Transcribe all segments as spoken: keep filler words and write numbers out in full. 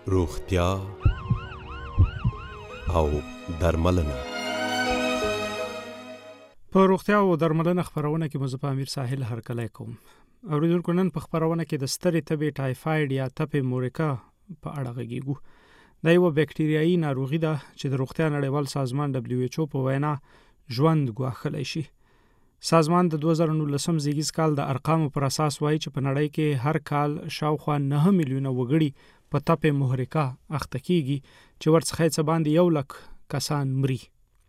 روغتیا او درملنه. په روغتیا او درملنه خبرونه کې مزه په امیر ساحل هرکلی کوم. اوریدونکو نن په خبرونه کې د سترې تبې ټایفاید یا تپې مورکا په اړه غږیږو. دا یو بکټریايي ناروغي ده چې د روغتیا نړیوال سازمان دبلیو ایچ او په وینا ژوند ګواښلی شي. سازمان د دوه زره نولسم زیږیز کال د ارقامو پر اساس وایي چې په نړۍ کې هر کال شاوخوا نه میلیونه وګړي په تپې مورکا اخته کیږي چې ورڅخه څه باندې یو لک کسان مري.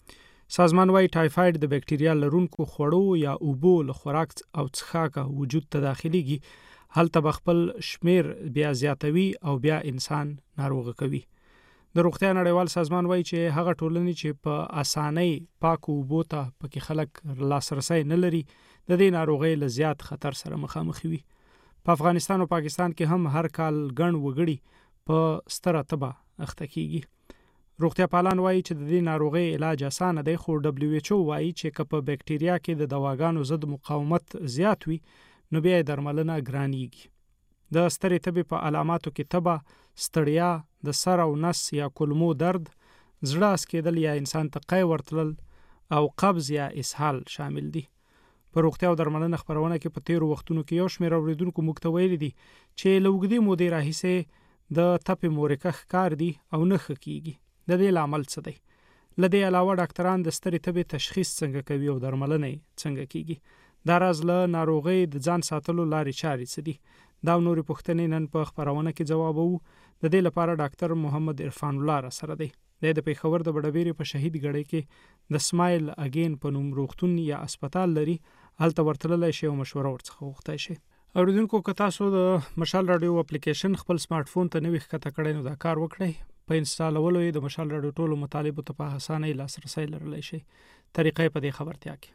سازمان وايي ټایفاید د بکټریا لرونکو خوړو یا اوبو له خوراک او څښاک وجود ته داخليږي، هلته بخپل شمیر بیا زیاتوي او بیا انسان ناروغ کوي. د روغتیا نړیوال سازمان وايي چې هغه ټولنې چې په اسانۍ پاکو اوبو ته پکې خلک لاسرسي نه لري د دې ناروغۍ له زیات خطر سره مخامخ وي. په افغانستان او پاکستان کې هم هر کال ګڼ وګړي په ستره تبه اخته کیږي. روغتیا پالان وایي چې د دې ناروغۍ علاج اسانه دی، خو دبلیو ایچ او وایي چې که په بکټریا کې د دواګانو ضد مقاومت زیات وي نو بیا درملنه ګرانیږي. د سترې تبې په علاماتو کې تبه، ستړیا، د سر او نس یا کولمو درد، زړه اسکیدل یا انسان ته قی ورتلل او قبض یا اسهال شامل دي. په روغتیا او درملنه خبرونه کې په تیرو وختونو کې یو شمېر اوریدونکو موږ ته ویلي دي چې له اوږدې مودې راهیسې د تپې مورکه ښکار دي او نه ښه کیږي. د دې لامل څه دی؟ له دې علاوه ډاکټران د سترې تبې تشخیص څنګه کوي او درملنه څنګه کیږي؟ دا راز له ناروغۍ د ځان ساتلو لارې چارې څه دي؟ دا نورې پوښتنې نن په خبرونه کې ځوابوو. د دې لپاره ډاکټر محمد عرفان الله را سره دی. د پیښور د بډبېرې په شهید ګړۍ کې د سمایل اگین په نوم روغتون یا هسپتال لري، هلته ورتللی شي او مشوره ورڅخه وغوښتی شي. اوریدونکو که تاسو د مشال رادیو اپلیکیشن خپل سمارټ فون ته نوی ښکته کړئ نو دا کار وکړئ. په انسټالولو یې د مشال رادیو ټولو مطالبو ته په اسانۍ لاسرسی لرلی شي. طریقې په دې خبرتیا کې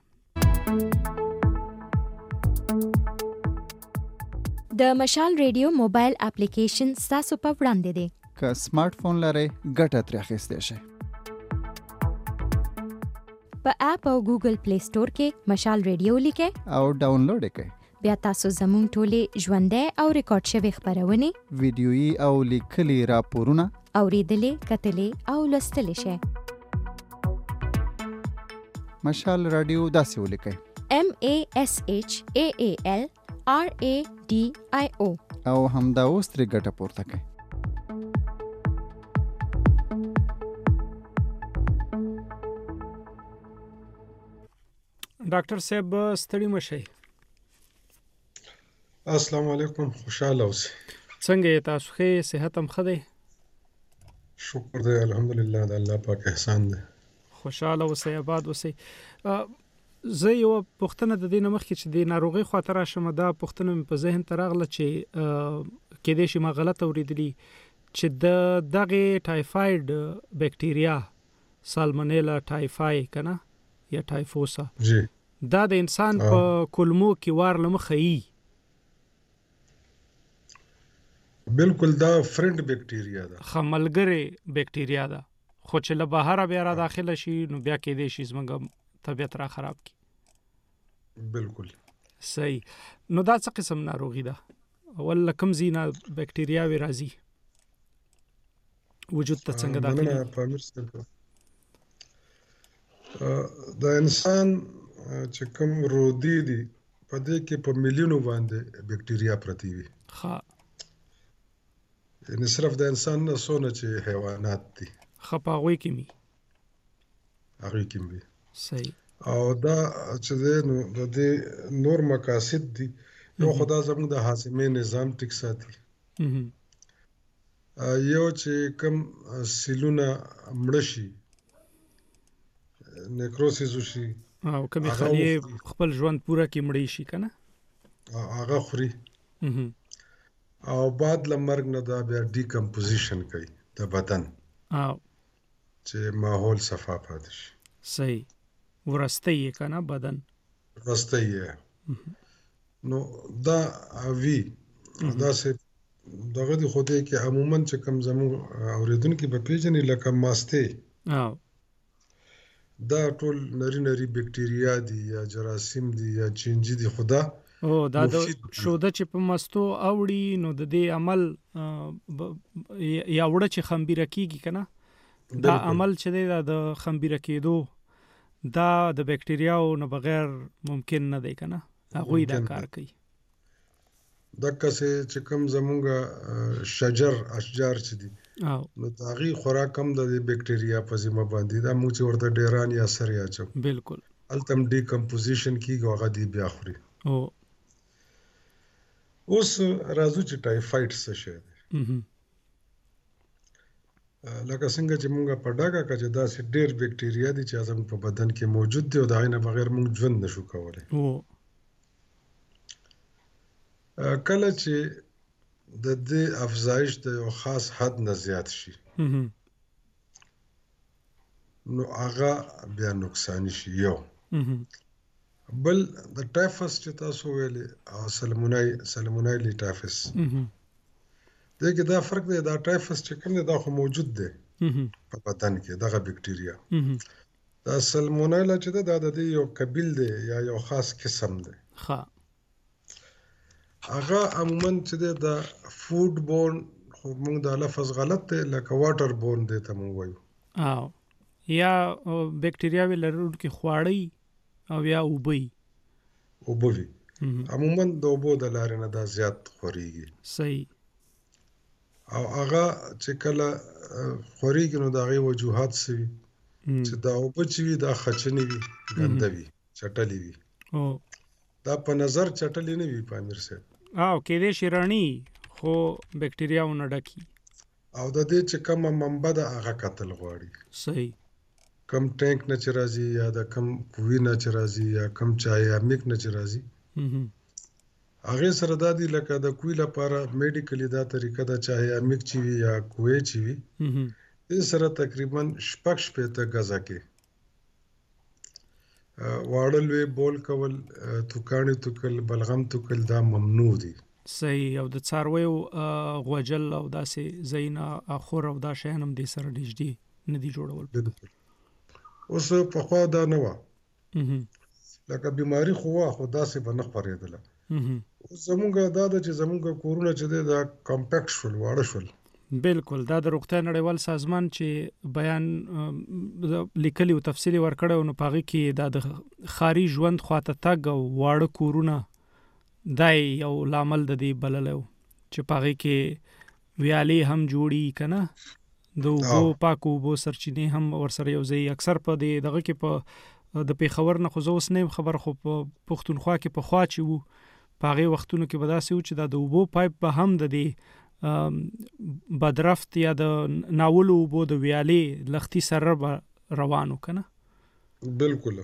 د مشال رادیو موبایل اپلیکیشن ستاسو په وړاندې دی. که سمارټ فون لرئ ګټه ترې اخیستی شئ. په اپ او ګوګل پلی سټور کې مشال رادیو لیکئ او ډاونلوډ یې کړئ. بیا تاسو زموږ ټولې ژوندۍ او ریکارډ شوې خبرونه، ویډیويي او لیکلي راپورونه اوریدلې، کتلې او لوستلې شئ. مشال رادیو داسې ولیکئ: M A S H A A L R A D I O او همدا اوس ترې ګټه پورته کړئ. ډاکټر صاحب ستړي مشئ. السلام علیکم، خوشاله اوسئ. څنګه یې تاسو؟ ښه صحت هم ښه دی؟ شکر دی الحمدلله، د الله پاک احسان دی. خوشاله اوسئ، آباد اوسئ. زه یو پوښتنه د دې نه مخکې چې د ناروغۍ خواته راشم، دا پوښتنه مې په ذهن ته راغله چې کېدای شي ما غلط اورېدلي چې د دغې ټایفاید بکټریا سالمونیلا ټایفای کنه یا ټایفوسا جی دا د انسان په کولمو کې وار له مخه یي. بالکل دا فرند بکټریا ده، خملګری بکټریا ده، خو چې له بهره بیا را داخله شي نو بیا کېدای شي زموږ طبیعت را خراب کی. بالکل صحیح. نو دا څه قسم ناروغي ده؟ ول کوم زینا بکټریا وی راځي وجود ته څنګه داخلي؟ د انسان چې کوم رودي دي په دې کې په میلیونو باندې بکټریا پرتی وي. ها یعنی صرف د انسان نه سونه چې حیوانات دي خپاوي کې می هغه کې می صحیح. او دا چې نو د دې نور مقاصد دي، یو خدا زموږ د هاضمې نظام ټیک ساتي، یو چې کوم سیلونه مړ شي نیکروسیس وشي او کوم خلیه خپل ژوند پوره کې مړی شي کنه هغه خوري، او بعد لمرګ نه دا بیا ډیکمپوزیشن کوي د بدن او چې ماحول صفا پاتې شي. صحیح. ورسته یې کنه بدن ورسته یې نو دا وی دا سه دغه دی خوده کې عموما چې کم زمو اوریدونکو په پیژنې لکه ماسته او دا ټول نری نری بکټریا دي یا جراثیم دي یا چینجی دي، خدا او دا د مفید دی. شوده چې په مستو اوړي نو د دې عمل آ، ب- یا وړه چې خمبيره کیږي کنه دا بالکل. عمل چې دی دا د خمبيره کېدو دا د بکټریاو نه بغیر ممکن نه دی کنه هغه دا ممکن کار دی. کوي. دغه څه چې کوم زمونږ شجر اشجار چې دي او نو د هغې خوراک هم د دې بکټریا په ذمه باندې دا موږ چې ورته ډیران یا سر یا چو بالکل. هلته هم ډیکمپوزیشن کېږي او هغه دی بیا خوري. او اوس راځو چې ټایفاید څه شی دی. مهم. لکه څنګه چې موږ په ډاګه کړه چې داسې ډېر بکټریا دي چې زموږ په بدن کې موجود دي او د هغې نه بغیر موږ ژوند نشو کولی. او کله چې د دې افزایش د یو خاص حد نه زیات شي مهم. نو هغه بیا نقصان شي. یو مهم. بل د ټایفس چې تاسو ویلې او سلمونای سلمونایلی ټایفس مهم. دې کې دا فرق دی. دا ټایفس چې کوم دی دا خو موجود دی مهم. په بدن کې دغه بکټریا. مهم. دا سلمونایلا چې دی دا د دې یو قبیل دی یا یو خاص قسم دی. ښه. هغه عموما چې دی دا فود بورن خو موږ دا لفظ غلط دی لکه واټر بورن دی ته موږ وایو. او یا او، بکټریاوې لرونکي خواړی او یا اوبی. اوبه وي. مهم. عموما د اوبو د لارې نه دا زیات خورېږي صحیح. او هغه چې کله اه، خورېږي نو د هغې وجوهات څه وي مم. چې دا اوبه چې وي دا خچنې وي ګنده وي چټلې وي. او دا په نظر چټلې نه وي په امیر صاحب. او کېدې شي رڼي خو بکټریاو نه ډکی. او د دې چې کومه منبع ده هغه کتل غواړي. صحیح. کم ټینک نه چې راځي یا د کم کووي نه چې راځي یا کم چای یا میک نه چې راځي مهم. هغې سره دا دي لکه د کووي لپاره میډیکلي دا طریقه ده چای یا میک چې وي یا کووی چې وي مهم. دې سره تقریبا شپږ شپېته ګزه کې اه، واړه لوی بول کول اه، توکاڼې توکل بلغم توکل دا ممنوع دي. صحیح. او د څارویو آ، غوجل او داسې زینا اخور او دا شیان هم دې سره نږدې نه دي جوړول. بالکل. اوس پخوا دا نه وه مهم. لکه بیماری خو وه خو داسې به نه خپرېدله. مهم. اوس زمونږ دا ده چې زمونږ کورونه چې دی دا کمپیکټ شول واړه شول. بالکل. دا د روغتیا نړیوال سازمان چې بیان ام، د لیکلي او تفصیلي ورکړی و نو په هغې کې دا د ښاري ژوند خواته تګ او واړه کورونه دا یې یو لامل د دې بللی و چې په هغې کې ویالې هم جوړي که نه د اوبو او پاکو اوبو سرچینې هم ورسره یو ځای اکثر په دې دغه کې په د پیښور نه خو زه اوس نه یم خبر خو په پښتونخوا کې پخوا چې وو په هغې وختونو کې به داسې و چې دا د اوبو پایپ به هم د دې ام، بدرفت یا د ناولو اوبو د ویالې لختي سره به روانو که نه. بالکل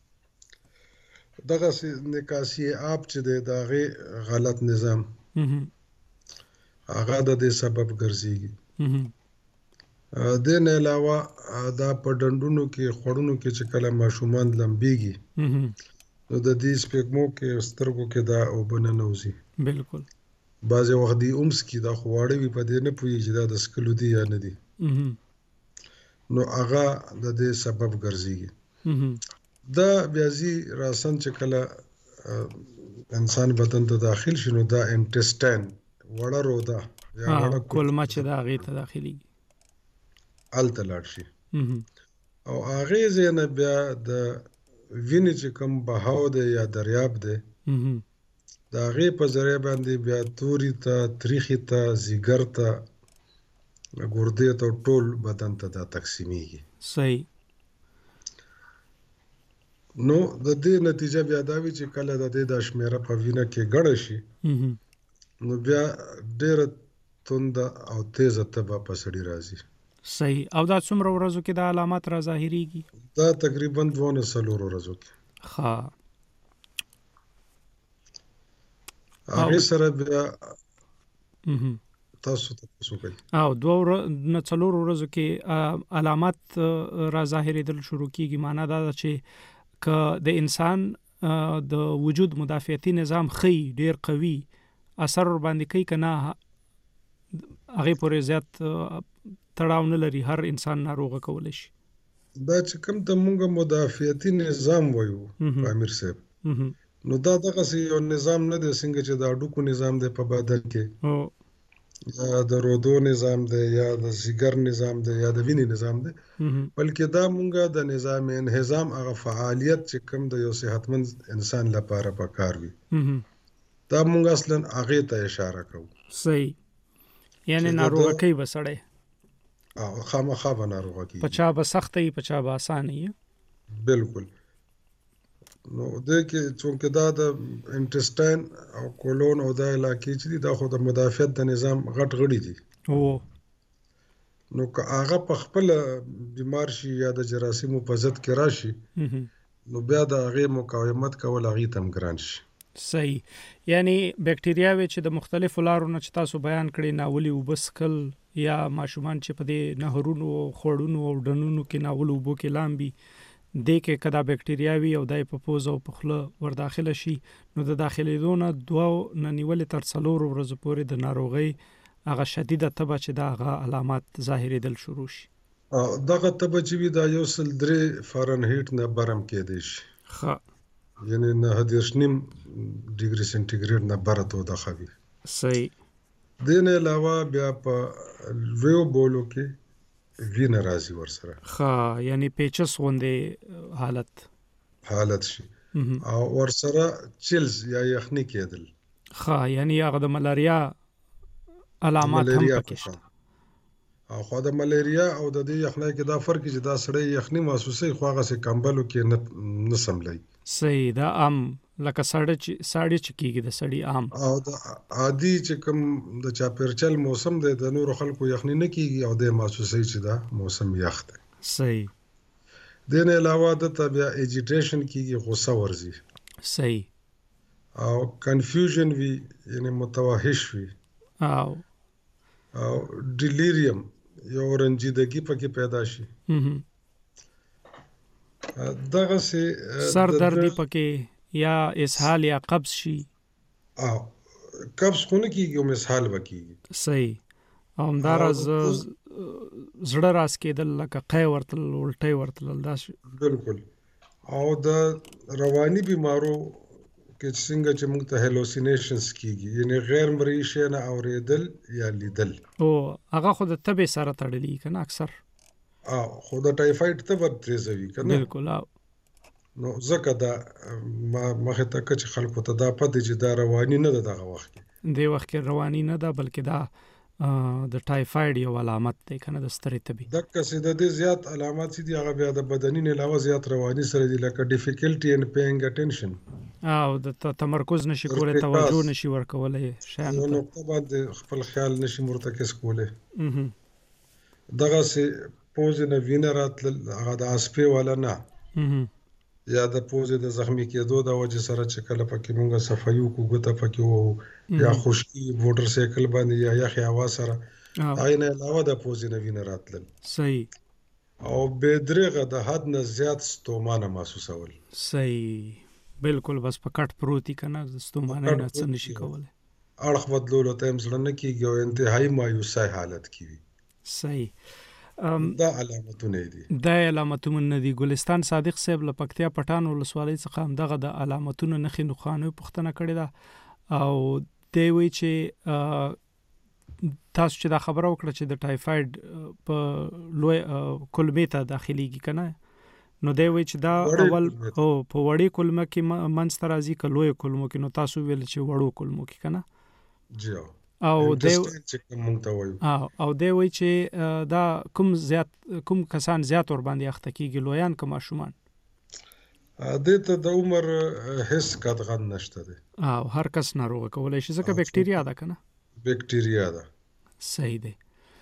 دغسې نکاسي آب چې دی د هغې غلط نظام مهم. هغه د دې سبب ګرځېږي. مهم. اه، دې نه علاوه اه، دا په ډنډونو کې خوړونو کې چې کله ماشومان لمبېږي مهم. نو د دې سپېږمو کې او سترګو کې دا اوبه ننوځي. بالکل. بعضې وخت دي اومس کې دا خو واړه وي په دې نه پوهېږي چې دا د څښلو دي یا نه دي مهم. نو هغه د دې سبب ګرځېږي. مهم. دا بیا ځي راسن چې کله اه، انسان بدن ته داخل شي نو دا انټسټاین وړه روده یا ها وړه کولمه چې د هغې ته داخلېږي. هلته لاړ شي مهم. او هغې ځای نه بیا د وینې چې کوم بهاو دی یا دریاب دی مهم. د هغې په ذریعه باندې بیا توري ته تریخي ته ځیګر ته ګردې ته ټول بدن ته دا تقسیمیږي. صحیح. نو د دې نتیجه بیا دا وي چې کله د دې دا شمیره په وینه کې ګډه شي مهم. نو بیا ډېره تنده او تیزه تبه په سړي راځي. صحیح. او دا څومره ورځو کې دا علامات را ظاهریږي؟ دا تقریبا دوه څلورو ورځو کې ښه. هغې سره بیا مهم. تاسو تاسو کوي او دوه ور... نه څلور ورځو کې آ، علامات آ، را ظاهرېدل شروع کیږي. معنا دا ده چې که د انسان آ، د وجود مدافعتي نظام ښه ډیر قوي اثر ور باندې کوي که نه هغې پورې زیات آ، تړاو نه لري. هر انسان ناروغه کولی شي. دا چې کوم ته مونږ مدافعتي نظام وایو مهم. په امیر صاحب مهم. نو دا دغسې یو نظام نه دی څنګه چې د هډوکو نظام دی په بدن کې او یا د رودو نظام دی یا د ځیګر نظام دی یا د وینې نظام دی مهم. بلکې دا مونږه د نظام انهضام هغه فعالیت چې کوم د یو صحتمند انسان لپاره پکار وي مهم. دا مونږ اصلا هغې ته اشاره کوو صحیح یعنی چې د ناروغه ده- کوي بسړی او خامخا به ناروغه کېږي پچا به سخت وي پچا به اسانه وي بالکل نو دې کې چونکې دا د انټسټاین او کولون او دا علاقې چې دي دا خو د مدافعت د نظام غټ غړي دي او نو که هغه په خپله بیمار شي یا د جراثیمو په ضد کې راشي مهم. نو بیا د هغې مقاومت کول هغې ته هم ګران شي صحیح یعنی بکټریاوي چې د مختلفو لارو نه چې تاسو بیان کړی ناولي وبسکل یا ماشومان چې په دې نهرونو او خوړونو او ډنونو کې ناول وبو کې لامبي د کې کدا بکټریاوي او دای په پوز او په خله ور داخله شي نو د داخليدو نه دوه نه نیول تر څلور ورځې پورې د ناروغي هغه شدیده تبه چې دا هغه علامات ظاهرېدل شروع شي او دغه تبه چې وي دا یو سل درې فارنهیټ نه برم کېدی شي ښه یعنی نهه دېرش نیم ډیګري سنټیګریډ نه بره تودوخه وي صحیح دې نه علاوه بیا په لویو بولو کې وینه راځي ورسره ښه یعنی پیچس غوندې حالت حالت شي مهم. او ورسره چیلز یا یخني کېدل ښه یعنی هغه د ملاریا علامات هم ملیریا پکې شته او خو د ملیریا او د دې یخنۍ کې دا فرق چې دا سړی یخني محسوسوي خو هغه سه کمبلو کې نه نه سملای صحیح دا عام لکه ساړه چې ساړه چې کېږي د سړی عام او د عادي چې کوم د چاپیرچل موسم دی د نور خلکو یخني نه کیږي او د محسوسوي چې دا موسم یخ دی صحیح د نه علاوه د طبيعه ایجیټیشن کیږي غوسه ورزي صحیح او کنفیوژن وی یعنی متوحش وی او او ډیلیریم یو رنجیدګي پکې پیدا شي مهم. دغه سه سر درد پکې یا اسهال یا قبض شي او قبض خونه کیږي او مسحال وکیږي صحیح او همدارز زړه راس کېدل لکه قی ورتل الټی ورتل دا شي. بالکل او د رواني بیمارو کې څنګه چې موږ ته هلوسینیشنز کیږي یعنی غیر مرئي شی نه اوریدل یا لیدل او هغه خود تبه سره تړلی کنه اکثر او خو د ټایفاید ته ورتريزوي کنه بالکل او نو ځکه دا ما مخه ته چې خلکو ته دا پدې چې دا رواني نه ده دغه وخت کې د وخت کې رواني نه ده بلکې دا د ټایفاید یو علامت دی کنه د ستړي تبي د کسې د دې زیات علامات دي هغه بیا د بدني نه علاوه زیات رواني سره دي لکه ډیفیکلټي ان پیینګ اټینشن او د تمرکز نشي کولای توجه نشي ورکولای شان نو نقطه باندې خپل خیال نشي مرتکز کولای مهم. دغه سه پوز نه وینه راتل هغه د اسپې ولا نه مهم. یا د پوزې د زخمی کېدو د وجه سره چې کله پکې مونږه صفایو کو ګوته پکې وو یا خشکی موټر سایکل باندې یا یخ هوا سره او عین علاوه د پوزې نه وینه راتل صحیح او به درغه د حد نه زیات ستومانه محسوسول صحیح بالکل بس پکټ پروتي کنه د ستومانه نه څه نشي کولای اړخ بدلولو ته هم زړه نه کیږي او انتهایی مایوسه حالت کیږي صحیح دا علامتونه دي دا علامتونه دي ګلستان صادق صاحب لپکتیا پټان ولسوالۍ څخه هم دغه د علامتونو نخې نخانو پښتنه کړې ده او دی وی چې تاسو چې دا خبره وکړه چې د ټایفاید په لوی کلمې ته داخليږي کنه نو دی وی چې دا اول او په وړي کلمه کې منځ ته راځي ک لوی کلمو کې نو تاسو ویل چې وړو کلمو کې کنه جی او دی او او دی وی چې دا کوم زیات کوم کسان زیات ور باندې اخته کیږي لویان کما شومان د ته د عمر هیڅ قطعا نشته دی او هر کس ناروغه کولای شي ځکه بکټیریا ده کنه بکټیریا ده صحیح دی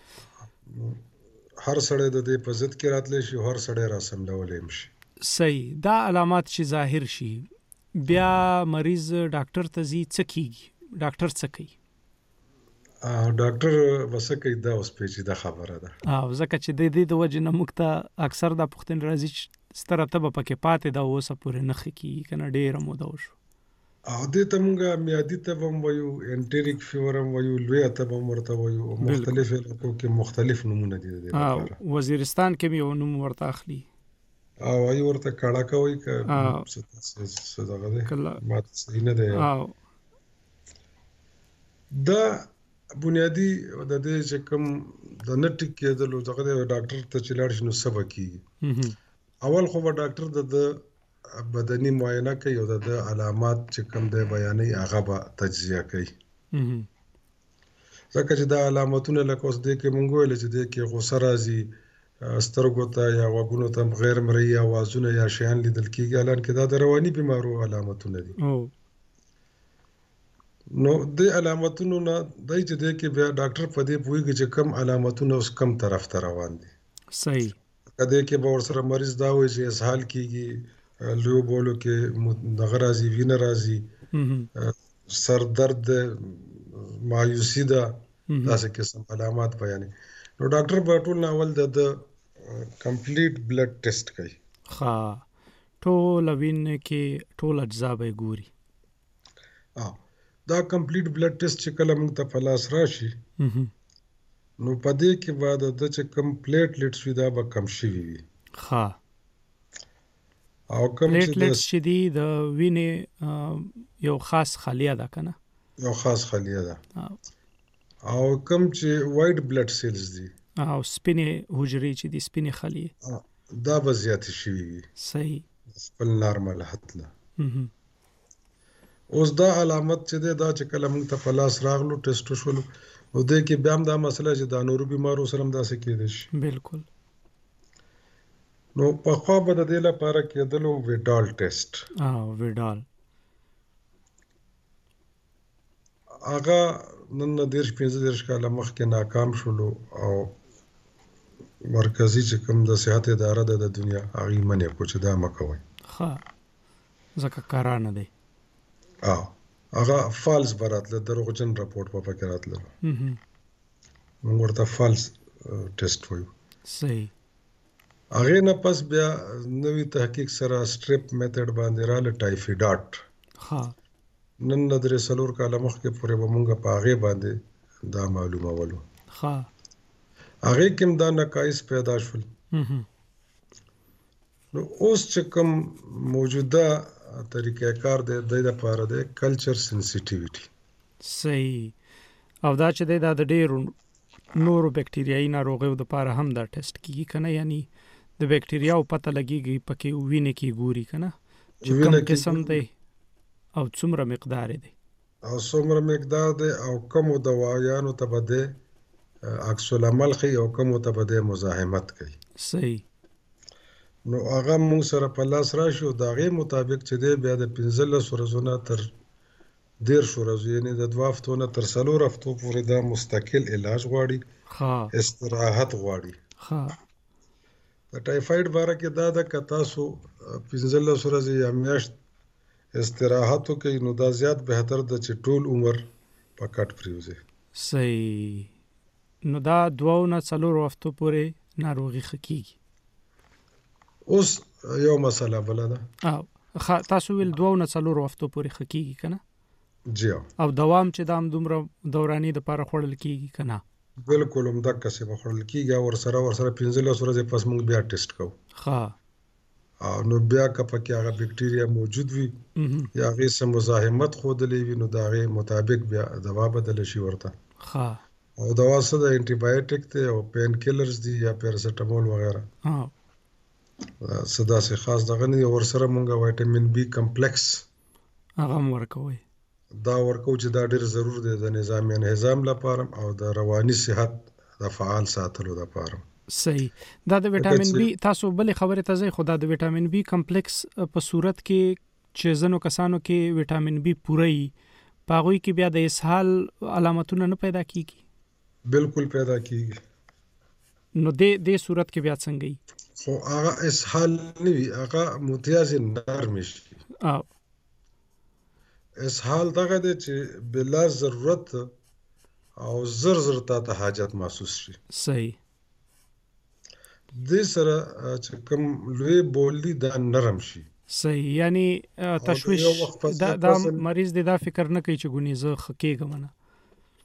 هر سړی د دې په ضد کې راتلی شي هر سړی را سملولې شي صحیح دا علامات چې ظاهر شي بیا مریض ډاکټر ته ځي څه کیږي ډاکټر څه کوي او ډاکټر وسکه دا اوس پیچیده خبره ده او ځکه چې د دې د وجه نه مخته اکثر د پښتون راځي ستره ته پکې پاتې دا اوسه پورې نخ کی کنه ډېر مو دا شو او دې ته مونږه میادي ته هم وایو انټریک فیور هم وایو لوی ته هم ورته وایو مختلف علاقو کې مختلف نمونه دي د وزیرستان کې یو نوم ورته اخلي او ای ورته کړه کوي که او څه دغه دی کله ما ته صحیح نه دی او دا بنیادی د دې چې کوم د نه ټیک کېدلو دغه دی ډاکټر ته چې لاړ شي نو څه به کېږي اول خو به ډاکټر د ده بدني معاینه کوي او د ده علامات چې کوم دی بیانوي هغه به تجزیه کوي ځکه چې دا علامتونه لکه اوس دې کې مونږ ویل چې دې کې غوسه راځي سترګو ته یا غوږونو ته غیر مرئي اوازونه یا شیان لیدل کېږي حالانکې دا د رواني بیمارو علامتونه دي نو دې علامتونو نه دی چې دې کې بیا ډاکټر په دې پوهېږي چې کم علامتونه اوس کم طرف ته روان دي صحیح که دې کې به ورسره مریض دا وایي چې اسهال کېږي لیو بولو کې دغه راځي وینه راځي سر درد مایوسي ده داسې قسم علامات بیانوي نو ډاکټر به ټول نه اول د ده کمپلیټ بلډ ټیسټ کوي ښه ټوله وینه کې ټول اجزا به یې ګوري دا کمپلیټ بلډ ټیسټ چې کله موږ ته په لاس راشي نو په دې کې به د ده چې کوم پلیټلیټس وي دا به کم شوي وي ښه او کوم پلیټلیټس چې دي د وینې یو خاص خلیه ده که نه یو خاص خلیه ده او کوم چې وایټ بلډ سیلز دي او سپینې حجرې چې دي سپینې خلیې دا به زیاتې شوي وي صحیح خپل نارمل حد نه اوس دا علامت چې دی دا چې کله موږ ته په لاس راغلو ټیسټ وشولو نو دې کې بیا هم دا مسله چې دا نورو بیمارو سره هم داسې کېدی شي بالکل نو پخوا به د دې لپاره کېدلو ویډال ټیسټ او ویډال هغه نن نه دېرش پنځه دېرش کاله مخکې ناکام شولو او مرکزي چې کوم د صحت اداره ده د دنیا هغې منع کړو چې دا مه کوئ ښه ځکه کاره نه دی او هغه فالس به راتله دروغجن راپورټ به پکې راتله موږ ورته فالس ټیسټ وایو صحیح هغې نه پس بیا نوي تحقیق سره سټریپ میتھډ باندې راله ټایفیډاټ ښه نن نه درې څلور کاله مخکې پورې به مونږ په هغې باندې دا معلومولو ښه هغې کې هم دا نقایص پیدا شول نو اوس چې کوم موجوده طریقه کار دی د دې لپاره دی کلچر سنسیټیویټي صحیح او دا چې دی دا د ډېرو نورو بکټریایي ناروغیو دپاره هم دا ټیسټ کېږي که نه یعنی د بکټریاو پته لګېږي پکې وینې کې ګوري که نه چې کوم قسم دی او څومره مقدار دی او څومره مقدار دی او کومو دوايانو ته به دی عکس العمل ښیي او کومو ته به دی مزاحمت کوي صحیح نو هغه موږ سره په لاس راشي او د هغې مطابق چې دی بیا د پنځلسو ورځو نه تر دېرشو ورځو یعنې د دوه هفتو نه تر څلور هفتو پورې دا مستقل علاج غواړي استراحت غواړي د ټایفاید باره کې دا ده که تاسو پنځلس ورځې یا میاشت استراحت وکړئ نو دا زیات بهتر ده چې ټول عمر په کټ پرېوځئ صحیح نو دا دوه نه څلورو هفتو پورې ناروغي ښه کېږي اوس یو مسله بله ده او تاسو ویل دوه نه څلورو هفتو پورې ښه کېږي که نه جی او دوام چې دا همدومره دوراني دپاره خوړل کېږي که نه بالکل همدقسې به خوړل کېږي او ورسره ورسره پنځلس ورځې پس موږ بیا ټیسټ کوو ښه نو بیا که پکې هغه بکټیریا موجود وي یا هغې څه مزاحمت ښودلی وي نو د هغې مطابق بیا دوا بدله شي ورته ښه او دوا څه ده انټي بایوټیک دی او پین کیلرز دي یا پیراسیټامول وغیره څه داسې خاص دغه نه دي ورسره مونږ وایټامین بي کمپلیکس هغه هم ورکوئ دا ورکو چې دا ډېر ضرور دی د نظام انهضام لپاره او د رواني صحت د فعال ساتلو لپاره صحیح دا د وټامین بي تاسو بلې خبرې ته ځئ خو دا د وټامین بي کمپلیکس په صورت کې چې ځینو کسانو کې وټامین بي پوره وي په هغوی کې بیا د اسهال علامتونه نه پیدا کېږي بالکل پیدا کېږي نو دې دې صورت کې بیا څنګه وي خو هغه اسهال نه وي هغه متیازې نرمې شي او اسهال دغه دی چې بلا ضرورت او زر زر تا ته حاجت محسوس شي صحیح دې سره چې کوم لوی بول دي دا نرم شي صحیح یعنی تشویش دا, دا مریض دی دا فکر نه کوي چې ګونې زه ښه کېږم نه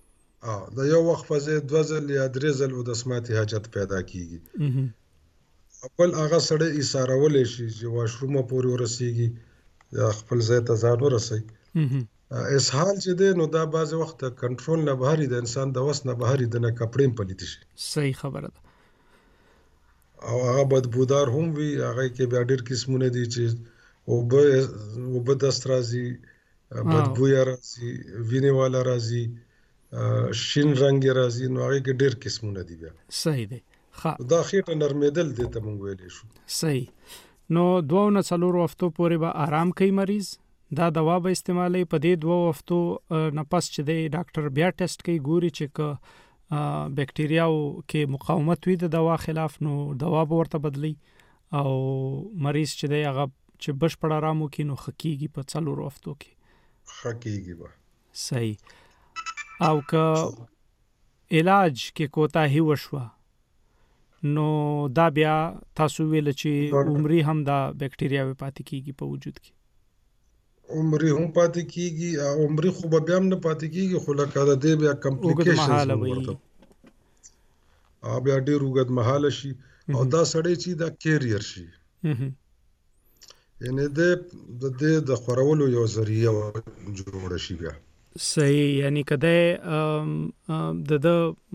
د یو وخت په ځای دوه ځل یا درې ځل د سماتي حاجت پیدا کېږي خپل هغه سړی ایسارولې شي چې واشرومه پورې ورسیږي یا خپل ځای ته ځان ورسوي. اسهال چې دی نو دا بعضې وخت کنټرول نه بهر د انسان د وس نه بهر د نه کپړې هم پلیتې شي. صحیح خبره ده. او هغه بدبودار هم وي، هغه کې بیا ډېر قسمونه دي چې اوبه اوبه دست راځي، بدبویه راځي، وینې والا راځي، شین رنګ یې راځي، نو هغې کې ډېر قسمونه دي. بیا صحیح دی. دا خېټه نرمېدل دی ته مونږ ویلی شو. صحیح. نو دوه نه څلورو هفتو پورې به آرام کوي مریض، دا دوا به استعمالوي. په دې دوه هفتو نه پس چې دی ډاکټر بیا ټیسټ کوي، ګوري چې که بکټریاو کې مقاومت وي د دوا خلاف، نو دوا به ورته بدلی او مریض چې دی هغه چې بشپړ آرام وکړي نو ښه کېږي په څلورو هفتو کې. ښه کېږي به. صحیح. او که علاج کې کوتاهي وشوه نو دا بیا تاسو ویل چې عمرې هم دا بکټریاوې پاتې کېږي په وجود کې. عمرې هم پاتې کېږي، عمرې خو به بیا هم نه پاتې کېږي، خو لکه د دې بیا کمپلیکیشنز ورته بیا ډېر اوږد مهاله شي او دا سړی چې دا کیریر شي، یعنې د دې د خورولو یو ذریعه جوړه شي بیا. صحیح. یعنی که دی د د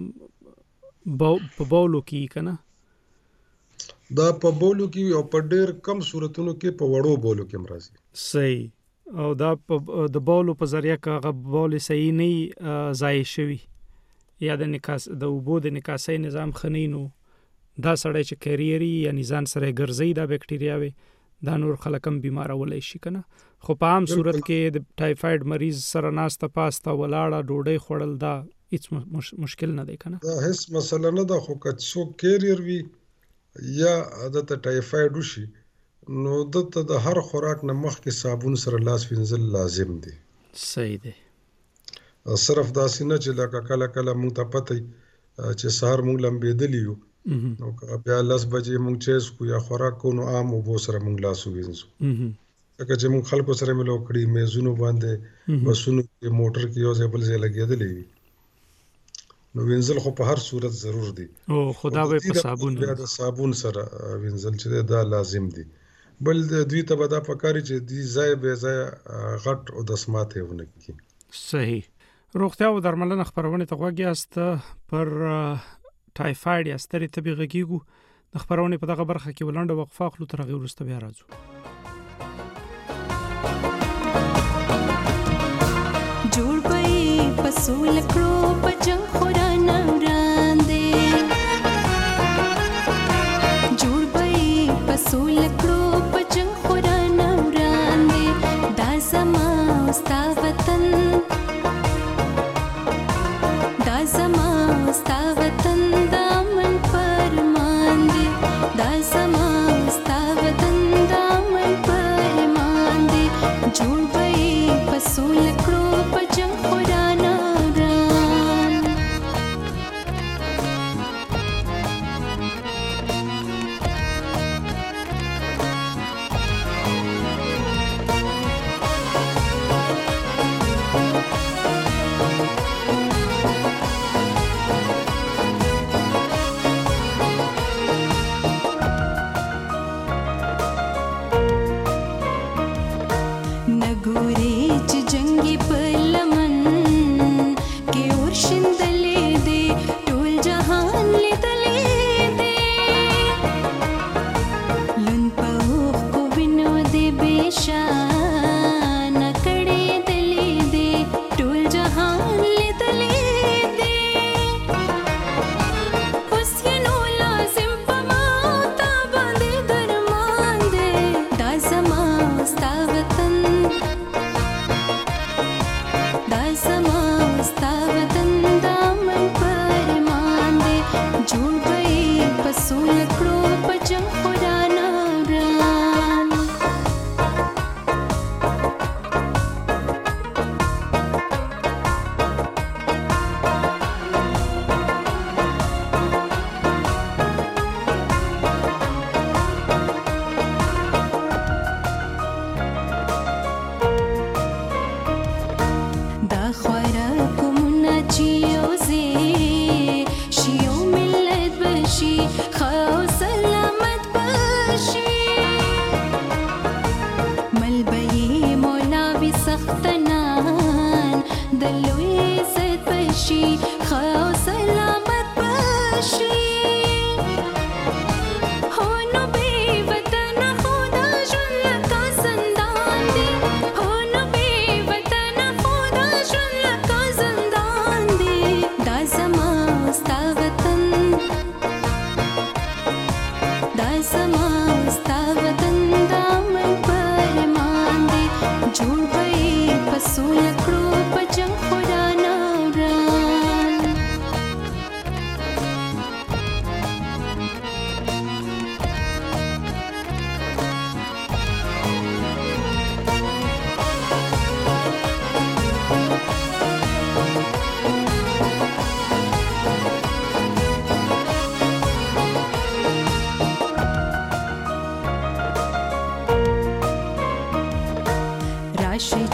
په بولو کې که نه، دا په بولو کې او په ډېر کم صورتونو کې په وړو بولو کې هم راځي. صحیح. او دا د بولو په ذریعه که هغه بول صحیح نه ضایع شوي یا د نکاس د اوبو د نکاسۍ نظام ښه نه نو دا سړی چې کیریري یعنی ځان سره ګرځي دا بکټریاوې دا نور خلک هم بیمارولای شي که نه. خو په عام صورت کې د ټایفاید مریض سره ناسته پاسته ولاړه ډوډۍ خوړل دا هیڅ مشکل نه دی که نه؟ دا هیڅ مسله نه ده، خو که څوک کیریر وي یا دته ټایفاید وشي نو دته د هر خوراک نه مخکې صابون سره لاس وینځل لازم دی. صحیح دی. صرف داسې نه چې لکه کله کله مونږ ته پته چې سهار مونږ لمبېدلي یو نو بیا لس بجې مونږ چای څښو یا خوراک کوو نو عام اوبو سره مونږ لاس ووینځو، ځکه چې مونږ خلکو سره مې لو کړي میزونو باندې بسونو کې موټر کې یو ځای بل ځای لګېدلی وي نو وینځل خو په هر صورت ضرور دی. او خدا به په صابون بیا د صابون سره وینځل چې دا لازم دی. بل دوی ته به دا پکاري چې دی ځای بې ځایه غټ او دسماتې ونه کړي. صحیح. روغتیا او درملنه خپرونې ته غوږ یاست. پر ټایفاید یا ستړې تبې غږیږو. د خپرونې په دغه برخه کې ولنډه وقفه اخلو، تر هغې وروسته بیا راځو. جوړ به یې په سوله کړو په جنګ خورانه وړاندې، جوړ به یې په سوله کړو په جنګ خورانه وړاندې، دا زما ستا وطن، دا زما ستا وطن د امن فرمان دی، دا زما ستا وطن د امن فرمان دی، جوړ به یې په سوله کړو په جنګ خورانه وړاندې.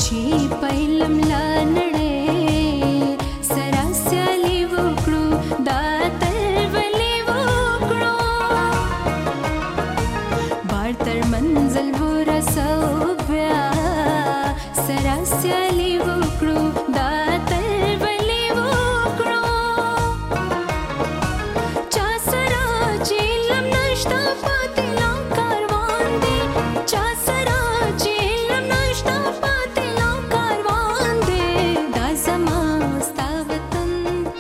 چې پهلم لا نړۍ سره سیالي وکړو دا تل ولې وکړو بار تر منزل ورسو بیا سره سیالي وکړو دا تل ولې وکړو چا سره چې علم نشته پاتې لا کاروان دی چا سره چې علم نشته پاتې لا کاروان دی دا زما ستا وطن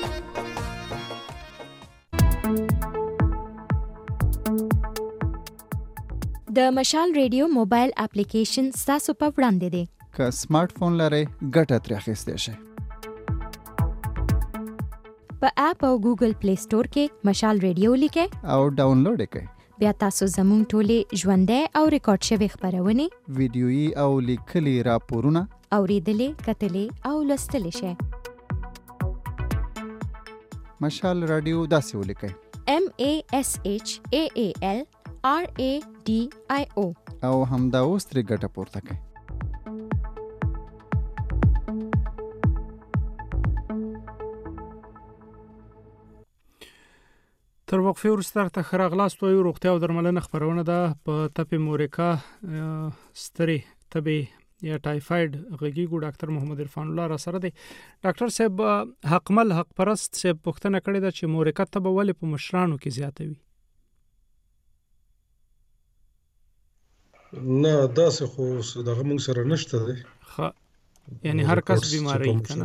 د مشال ریډیو موبایل اپلیکیشن ستاسو په وړاندې دی. که سمارټ فون لرئ ګټه ترې اخیستی شئ. په اپ او ګوګل پلی سٹور کې مشال ریډیو لیکئ او ډاونلوډ یې کړئ. بیا تاسو زموږ ټولې ژوندۍ او ریکارډ شوې خپرونې ویډیويي او لیکلي راپورونه اوریدلې کتلې او لوستلی شئ. مشال رادیو داسې ولیکئ M A S H A A L R A D I O او همدا اوس ترې ګټه پورته کړئ. تر وقفې وروسته ته ښه راغلاست وایو. روغتیا او درملنه خپرونه ده په تپې مورکا سترې تبې یا ټایفاید غږیږو. ډاکټر محمد عرفان الله را سره دی. ډاکټر صاحب حقمل حق پرست صاحب پوښتنه کړې ده چې مورکا تبه ولې په مشرانو کې زیاته وي؟ نه داسې خو دغه موږ سره نشته دی. ښه یعنی هر کس بیماری کنه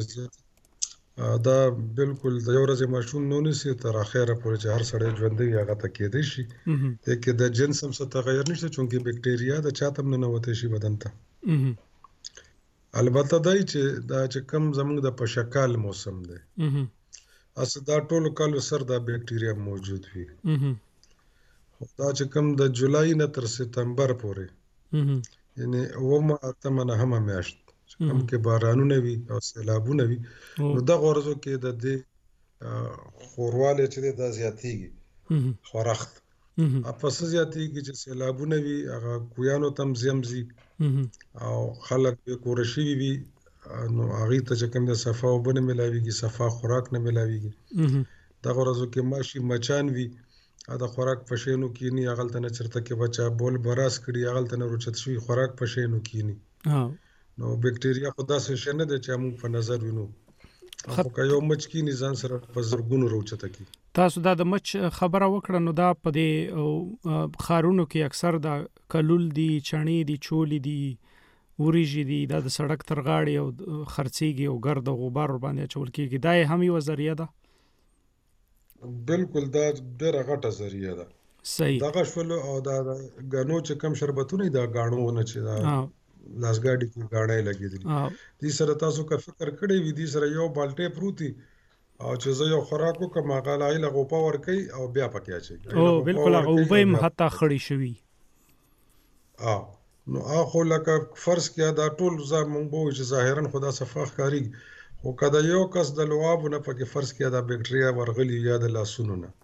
دا بالکل د یو ورځې ماشوم نه نیسي تر اخره پورې چې هر سړی ژوندی هغه ته کېدی شي. کې د جنس هم څه تغیر نشته چونکې بکټیریا د چاته هم نه وته شي بدن ته. البته دای چې دا چې کم زموږ د پشکال موسم دی اس دا ټول کال سر دا بکټیریا موجود وي. دا چې کم د جولای نه تر سپتمبر پورې یعنی ومه اتمنه هم میاشت کم کې بارانونه وي او سیلابونه وي نو دا غورزو کې د دې خورواله چې د زیاتیږي خورخت اپس زیاتیږي چې سیلابونه وي هغه کویانو تم زمزي او خلک به کورشي وي نو هغه ته چې کوم د صفا وبنه ملاويږي صفا خوراک نه ملاويږي. دا غورزو کې ماشي مچان وي دا خوراک پښینو کینی هغه ته نه چرته کې بچا بول براس کړي هغه ته نه روچت شوی خوراک پښینو کینی. نو بکټیریا خدا سره شنه ده چې موږ په نظر وینو خو که یو مچ کې نظام سره په زرګونو روچته کی. تاسو دا د مچ خبره وکړه نو دا په دې خارونو کې اکثر دا کلول دي چڼې دي چولې دي وریجې دي دا د سړک تر غاړې او خرڅيږي او ګرد او غبار باندې چول کېږي دا هم یو ذریعہ ده. بالکل دا ډېره غټه ذریعہ ده. صحیح دا غشول او دا غنو چې کم شربتونه دا غاڼو نه چې دا لاسګاډي کې غاڼې لګېدلې دي سره تاسو کا فکر کړی وي دي سره یو بالټه پروتي او چې زه یو خوراکو کوم غاله ای لغو پاور کوي او بیا پکې اچي. او بالکل هغه وبیم حتی خړی شوی. اه نو اخو لکه فرض کیا دا ټول زمونږ بو چې ظاهرا خدا صفاخ کاری خو کدا یو کس د لوابونه پکې فرض کیا دا بکټریا ورغلی یا د لاسونو نه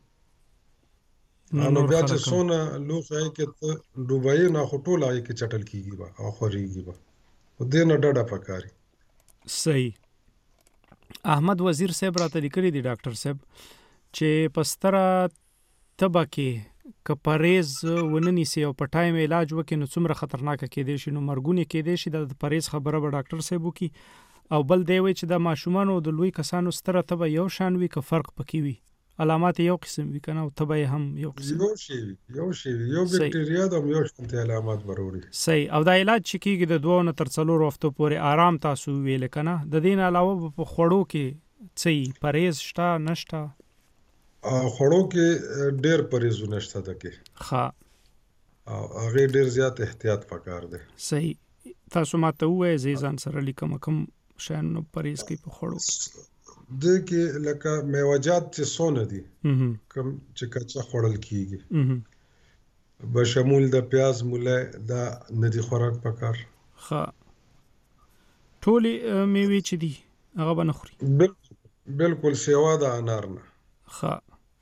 نو بیا چې سونه لوخه کې ته ډوبای نه خټول آی کې چټل کیږي با او خوريږي با و دې نه ډډه پکاري. صحیح. احمد وزیر صاحب راته لیکلي دي ډاکټر صاحب چې پستره تبکه ک پریز ونني سي او په ټایم علاج وکړي نو څومره خطرناک کېدې شي نو مرګونی کېدې شي د پریز خبره به ډاکټر صاحب وکي او بل دی وی چې د ماشومان او د لوی کسانو ستره تبه یو شان وي ک فرق پکې وي علامات یو قسم وي کنه او تبه هم یو قسم یو شی یو شی یو بکټیریا د یو شان علامات وروري. صحیح. او دا علاج چې کیږي د دوه نه تر څلور هفتو پورې آرام تاسو ویل کنه د دین علاوه په خوړو کې څه پرهیز شته نشته؟ خوړو کې ډېر پرهیزونه شته دکې ښه او هغه ډېر زیات احتیاط پکار دی. صحیح. تاسو ماته وایي ځان سره لیکم کوم شانو پرهیز کې په خوړو د کې لکه میوجات چې سونه دي کوم چې کچا خوړل کیږي به شمول د پیاز موله دا ندي خوراک پکار. ښه ټولې میوې چې دي هغه به نه خوري؟ بالکل سیوا د انار نه. ښه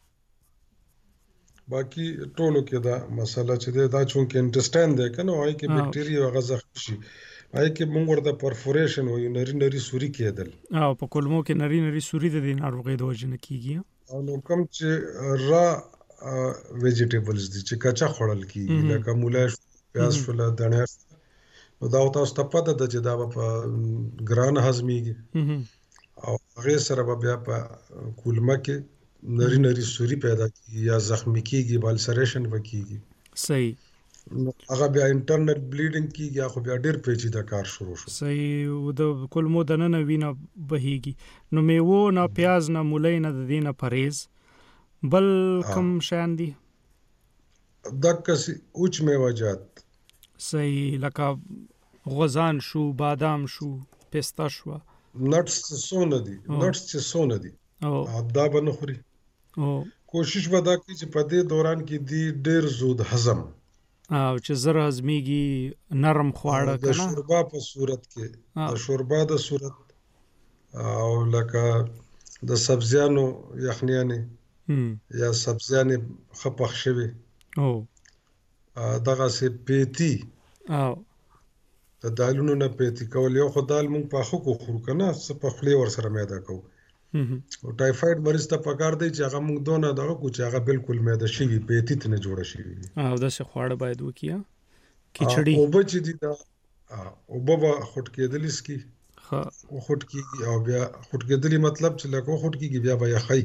باقي ټولو کې دا مسله چې دا چونکې انټسټاین دی کنه وای کې بکټیریا هغه زخم شي هغه کې موږ ورته پرفوریشن وایو، نری نری سوري کېدل. او په کولمو کې نری نری سوري د دې ناروغۍ د وجې نه کیږي. او نو کوم چې را ویجیټیبلز دي چې کچا خوړل کیږي لکه مولا شو، پیاز شو، دڼیا، نو دا تاسو ته پته ده چې دا په ګران هضمېږي او هغه سره به بیا په کولمه کې نری نری سوري پیدا کیږي یا زخمی کیږي، بالسریشن وکیږي. صحیح. نو هغه بیا انټرنل بلیډینګ کیږي، خو بیا ډیر پیچیده کار شروع شو. صحیح. د کولمو د ننه وینه بهیږي. نو میوه نه، پیاز نه، مولای نه، د دې نه پرهیز. بل کوم شیان دي؟ دکسې اوچ میوه‌جات. صحیح. لکه غوزان شو، بادام شو، پسته شو. نټس څونه دي؟ نټس چې څونه دي او دا به نه خوري. او کوشش به دا کوي چې په دې دوران کې دی ډیر زود هضم او چې زر هضمېږي، نرم خواړه د شوربا په صورت کې، د شوربا د صورت او لکه د سبزیانو یخنیانې یا سبزیانې ښه پخ شوي، او دغسې پیتي او د دالونو نه پیتي کول. یو خو دال مونږ پاخه کو خورو که نه، څه په خولې ورسره میده کوو. او ټایفاید مریض ته پکار دی چې هغه مونږ دونه دغه کړو چې هغه بالکل میده شوي، پیتي ترې جوړه شوي وي. او داسې خواړه باید وکړي. کیچړي اوبه چې دي دا اوبه به خوټ کېدلي څکي، وخوټ کېږي او بیا خوټ کېدلي مطلب چې لکه وخوټ کېږي بیا به یخی،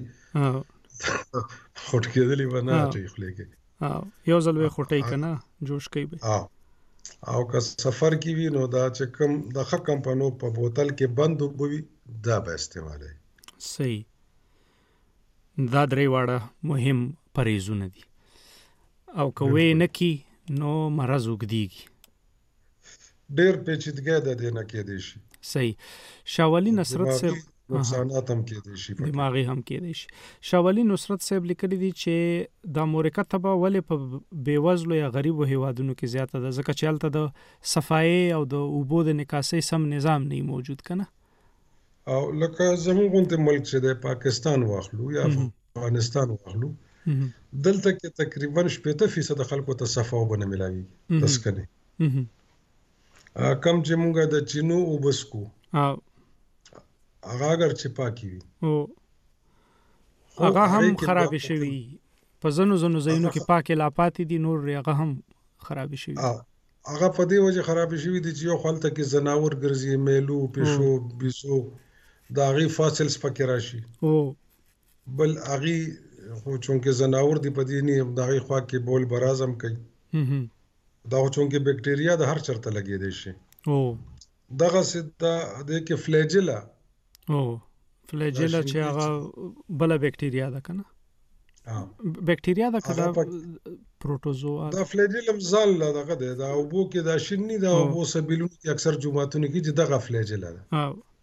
خوټ کېدلي به نه اچوي خولې کې. یو ځل به خوټی که نه جوش کوي به. او که سفر کې وي نو دا چې کوم د ښه کمپنو په بوتل کې بند اوبه وي دا به استعمالوي. صحیح. دا درې واړه مهم پرهیزونه دي. او که وی نه کی نو مرض اوږدېږي. ډېر پیچیدګۍ د دې نه کېدی شي. صحیح. شاولي نصرت صاحب نقصانات هم کېدی شي، دماغي هم کېدی شي. شاولي نصرت صاحب لیکلي دي چې دا مورکه تبه ولې په بېوزلو یا غریبو هیوادونو کې زیاته ده، ځکه چې هلته د صفایي او د اوبو د نکاسۍ سم نظام نه موجود که نه. او لکه زموږ غوندې ملک چې دی پاکستان واخلو یا افغانستان واخلو، دلته کې تقریبا شپېته فیصده خلکو ته صفا اوبه نه میلاویږي د څښنې. کم چې مونږ د چینو اوبه څښو هغه اگر چې پاکي وي هغه هم خرابې شوي، په ځینو ځینو ځایونو کې پاکې لا پاتې دي، نور هغه هم خرابې شوي. هغه په دې وجه خرابې شوي دي چې یو خو هلته کې ځناور ګرځي، میلو، پیشو، بیسو، د هغې فاسلز پکې راشي. بل هغې خو چونکې ځناور دي په دې نه د هغې خوا کې بول براز هم کوي، دا خو چونکې بکټریا د هر چرته لګېدی شي. دغسې د دې کې فلیجلا او فلیجلا چې هغه بله بکټریا ده که نه، بکټریا ده که دا پروټوزوا؟ دا فلیجلم ځان له دغه دی، دا اوبو کې دا شین نه، دا اوبو سبیلونو کې اکثر جوماتونو کې چې دغه فلیجلا ده.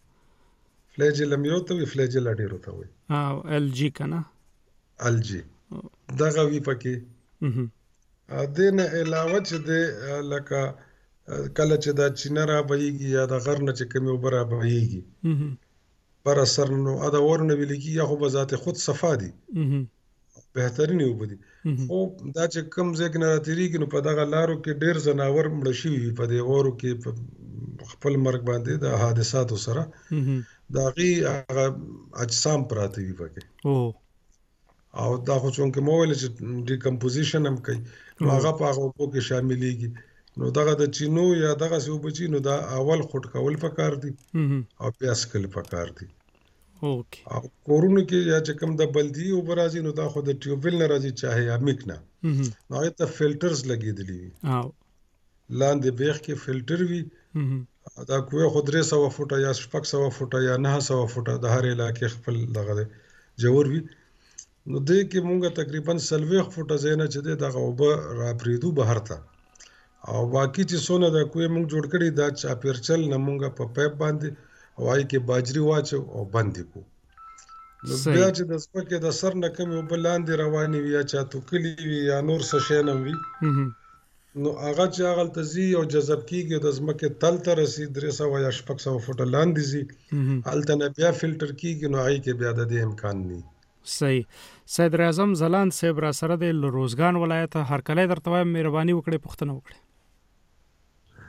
فلیجلم یو ته وي، فلیجلا ډېرو ته وي. او الجی که نه، الجی دغه وي پکې. دې نه علاوه چې دی لکه کله چې دا چینه را بهیږي یا د غر نه چې کومې اوبه را بهیږي بر اثر نو دا ورونه ویل کېږي، یا خو به ذات خود صفا دي، بهترینې اوبه دي. خو دا چې کوم ځای کې نه راتېرېږي نو په دغه لارو کې ډېر ځناور مړه شوي وي په دې وارو کې په خپل مرګ باندې د حادثاتو سره، د هغې هغه اجسام پراته وي پکې. او دا خو چونکې مو ویل چې ډیکمپوزیشن هم کوي نو هغه په هغه اوبو کې شاملېږي. نو دغه د چینو یا دغسې اوبه چې نو دا اول خوټ کول پکار دي او بیا څښل پکار دي. او کورونو کې یا چې کوم د بلدي اوبه راځي نو دا خو د ټیوبویل نه راځي، چاهې عمیق نه، نو هغې ته فلټرز لګېدلي وي، لاندې بیخ کې فلټر وي. دا کوه خو درې سوه فوټه یا شپږ سوه فوټه یا نهه سوه فوټه د هر علاقې خپل دغه دی جوړ وي. نو دې کې مونږ تقریبا څلوېښت فوټه ځای نه چې دی دغه اوبه را پرېږدو بهر ته، او باقي چې څونه د کوې مونږ جوړ کړي دا چاپېرچل نه مونږ په پیپ باندې او هغې کې باجري واچو او بند یې کړو. نو بیا چې د ځمکې د سر نه کمې اوبه لاندې روانې وي یا چا توکلي وي یا نور څه شی نه وي، نو هغه چې هغلته ځي او جذب کېږي د ځمکې تل ته رسي، درې سوه یا شپږ سوه فوټه لاندې ځي، هلته نه بیا فلټر کېږي، نو هغې کې بیا د دې امکان نه. صحیح. صدر اعظم ځلاند صاحب را سره د روزګان ولایت هرکلی درته وایم، مهرباني وکړئ پوښتنه وکړئ.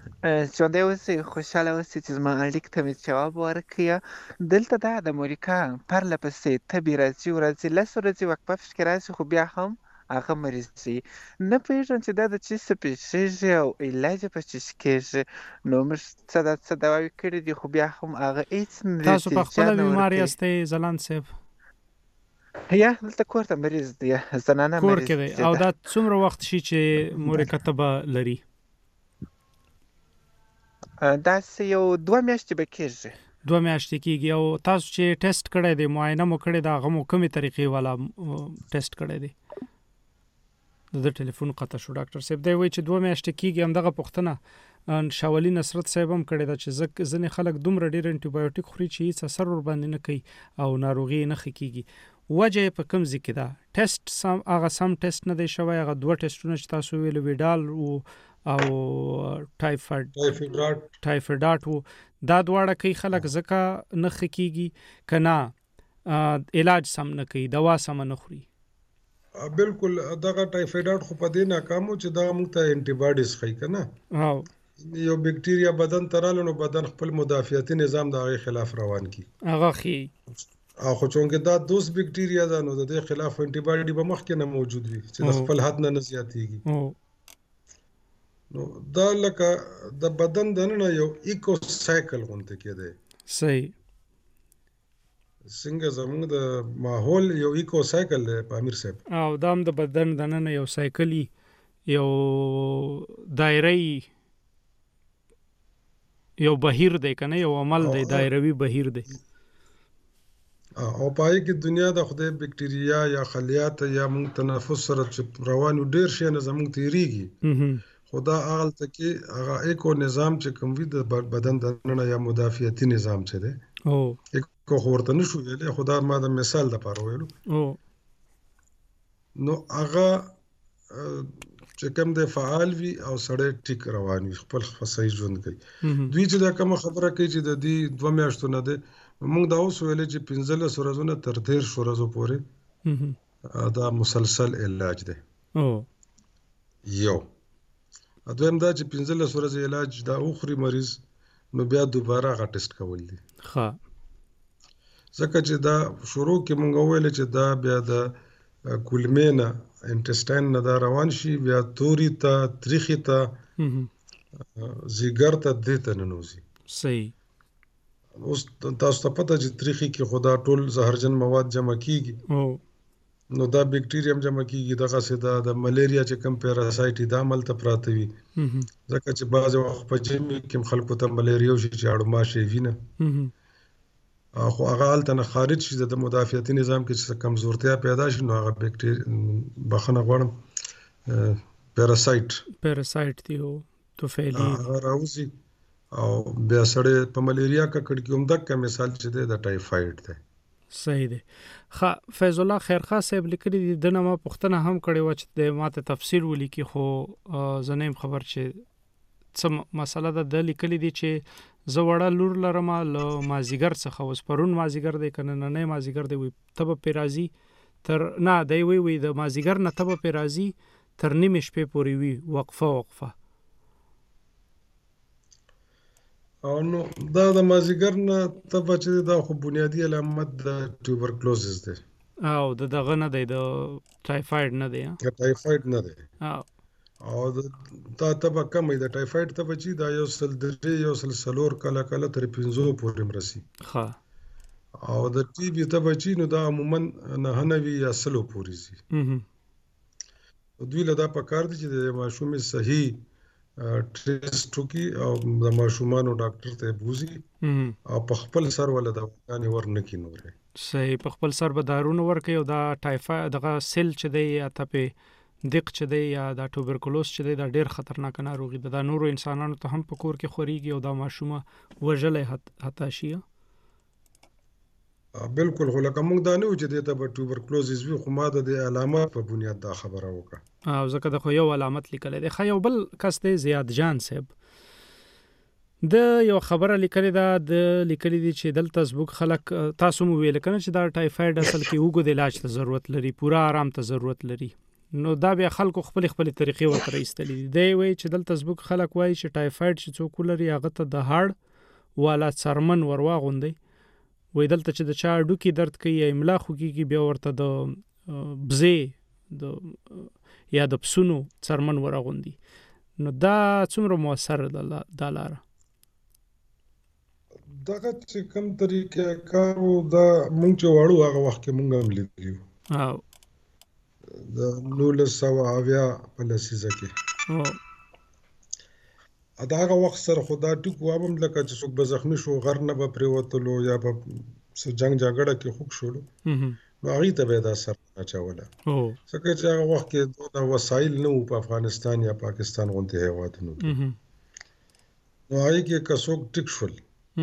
ژوندی اوسئ، خوشحاله اوسئ چې زما اړیک ته مې جواب ورکړی. دلته دا د امریکا پرله پسې تبې راځي ورځي لس ورځې وقفه پکې راشي خو بیا هم هغه مریض شي. نه پوهېږم چې دا د څه څه پېښېږي او علاج یې په څه شي کېږي. نو موږ څه دا څه دواوې کړي دي خو بیا هم هغه هېڅ تاسو په خپله نتیجه نه بیمار ورکوي. یاستئ ځلاند صاحب؟ یا دلته کور ته مریض دی، زنانه کور مریض کې دی. او دا څومره وخت شي چې مورکه تبه لري؟ داسې یو دوه میاشتې به کېږي. دوه میاشتې کېږي. او تاسو چې ټیسټ کړی دی، معاینه مو کړې ده، هغه مو کومې طریقې والا ټیسټ کړی دی؟ د ټلیفون قطع شو ډاکټر صاحب. دی وایي چې دوه میاشتې کېږي. همدغه پوښتنه شاولي نصرت صاحب هم کړې ده چې ځینې خلک دومره ډېر انټي بایوټیک خوري چې هېڅ اثر ورباندې نه کوي او ناروغي یې نه ښه کېږي. وجه یې په کوم ځای کې ده؟ ټیسټ سم هغه سم ټیسټ نه دی شوی. هغه دوه ټیسټونه چې تاسو ویلو ویډال او ټایفاید ټایفایډاټ وو، دا دواړه کوي خلک ځکه نه ښه کېږي که نه علاج سم نه کوي، دوا سمه نه خوري؟ بالکل دغه ټایفایډاټ خو په دې ناکامو چې دا موږ ته انټي باډیز ښیي که نه. او یو بکټیریا بدن ته راغله نو بدن خپل مدافعتي نظام د هغې خلاف روان کړي. هغه ښیي. او خو چونکې دا دوست بکټیریا ده نو د دې خلاف انټي باډي به مخکې نه موجود وي چې د خپل حد نه نه زیاتېږي. نو دا لکه د بدن دننه یو ایکو سایکل غونته کېدی. صحیح. څنګه زموږ د ماحول یو ایکو سایکل دی په امیر صاحب، او دا هم د بدن دننه یو سایکلي یو دایره‌ای یو بهیر دی که نه، یو عمل دی، دایروي بهیر دی. او پای کې دنیا د خدای بکټیریا یا خلیات یا موږ تنفس سره چې روان یو ډېر شیانه زموږ تېرېږي، خو دا هغلته کې هغه ایکو نظام چې کوم وي د بدن دننه یا مدافعتي نظام چې دی، ایکو خو ورته نه شو ویلی، خو دا ما د مثال دپاره ویلو. نو هغه چې کوم دی فعال وي او سړی ټیک روان وي، خپل صحیح ژوند کوي. دوی چې دا کومه خبره کوي چې د دې دوه میاشتو نه دی، موږ دا اوس ویلی چې پنځلس ورځونه تر دېرش ورځو پورې دا مسلسل علاج دی. یو دویم دا چې پنځلس ورځې علاج دا وخوري مریض، نو بیا دوباره هغه ټیسټ کول دي. ځکه چې دا شروع کې موږ وویل چې دا بیا د کولمې نه انټسټاین نه دا روان شي، بیا توري ته تریخي ته ځیګر ته دې ته ننوځي. صحیح. اوس تاسو ته پته چې تریخي کې خو دا ټول زهرجن مواد جمع کېږي، نو دا بکټیریا هم جمع کېږي. دغسې دا د ملیریا چې کوم پیراسایټ دا هملته پراته وي، ځکه چې بعضې وخت په ژمي کې هم خلکو ته ملیریا وشي چې اړماش یې وینه، خو هغه هلته نه خارج شي، د مدافعتي نظام کې چې کمزورتیا پیدا شي، نو هغه بکټیریا بخښنه غواړم پیراسایټ پیراسایټ دی او توفیلي هغه راوځي او بیا سړی په ملیریا ککړ کې هم دقه مثال چې دی د ټایفاید دی. صحیح دی. ښه، فیض الله خیرخوا صاحب لیکلي دي، دنه ما پوښتنه هم کړې وه چې د ماته تفصیل ولیکي، خو زه نه یم خبر چې څه مسله ده. د لیکلي دي چې زه وړه لور لرم له مازدیګر څخه، اوس پرون مازدیګر دی که نننی مازدیګر دی، وایي تبه پرې راځي تر نه دی وایي وایي د مازدیګر نه تبه پرې راځي تر نیمې شپې پورې وي، وقفه وقفه. او نو دا د مازدیګر نه تبه چې دا خو بنیادي علامت د ټیوبرکلوزس دی، او د دغه نه دی، د ټایفاید نه دی. ټایفاید نه دی. او دا تبه کم وي، د ټایفاید تبه چې دا یو سل درې یو سل څلور کله کله تر پنځو پورې هم رسي. او د ټي بي تبه چې نو دا عموما نهه نوي یا سلو پورې ځي. دوی له دا پکار دي چې د ماشومې صحیح ټیسټ وکړي او د ماشومانو ډاکټر ته بوزي او په خپل سر ولا دواګانې ورنکړي نورې. صحیح، په خپل سر به دارونه ورکوي او دا ټایفاید دغه سیل چې دی یا تپې دق چې دی یا دا ټوبرکلوز چې دی دا ډېر خطرناک ناروغي ده. دا نورو انسانانو ته هم په کور کې خورېږي او دا ماشومه وژلی حتی شي. بالکل، خو لکه موږ دا نه وو چې دې ته به ټوبرکلوزز وي، خو ما د دې علامات په بنیاد دا خبره وکړه. او ځکه د خو یو علامت لیکلی دی. ښه، یو بل کس دی زیاد جان صاحب، د یو خبره لیکلې ده، د لیکلي دي چې دلته زموږ خلک، تاسو مو ویل که نه چې دا ټایفاید اصل کې اوږد علاج ته ضرورت لري، پوره آرام ته ضرورت لري، نو دا بیا خلکو خپل خپل طریقې ورته ایستلې دي. دی وایي چې دلته زموږ خلک وایي چې ټایفاید چې څوک ولري هغه ته د هاړ والا څرمن ورواغوندي. وایي دلته چې د چا هډوکي درد کوي یا املا خوږېږي بیا ورته د بزې د یا د پسونو څرمن ورغوندي. نو دا څومره مؤثر ده دا لاره؟ دغه چې کوم طریقې کار و دا مونږ چې واړو هغه وخت کې مونږ هم لیدلي وو او د نولس سوه اویا په لسیزه کې. د هغه وخت سره خو دا ټیک و هم لکه چې څوک به زخمي شو غر نه به پرېوتلو یا به څه جنګ جګړه کې خوږ شولو نو هغې ته به یې دا اثر اچوله. ځکه چې هغه وخت کې دونه وسایل نه وو په افغانستان یا پاکستان غوندې هېوادونو کې. نو هغې کې که څوک ټیک شول